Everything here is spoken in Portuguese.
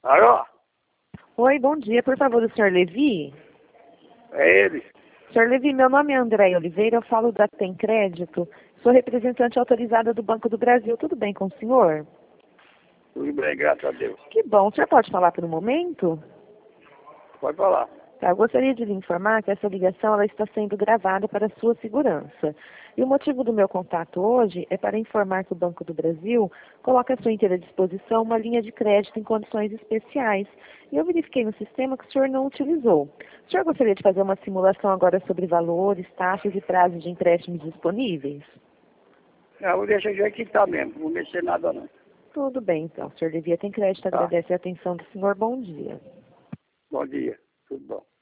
Alô? Oi, bom dia. Por favor, o senhor Levi? É ele. Senhor Levi, meu nome é Andréia Oliveira, eu falo da Tem Crédito. Sou representante autorizada do Banco do Brasil. Tudo bem com o senhor? Tudo bem, graças a Deus. Que bom. O senhor pode falar por um momento? Pode falar. Tá, eu gostaria de lhe informar que essa ligação ela está sendo gravada para sua segurança. E o motivo do meu contato hoje é para informar que o Banco do Brasil coloca à sua inteira disposição uma linha de crédito em condições especiais. E eu verifiquei no sistema que o senhor não utilizou. O senhor gostaria de fazer uma simulação agora sobre valores, taxas e prazos de empréstimos disponíveis? Não, deixa eu que tá mesmo. Não vou mexer nada não. Tudo bem, então. O senhor Devia Tem Crédito Tá. agradece a atenção do senhor. Bom dia. Bom dia. Tudo bom.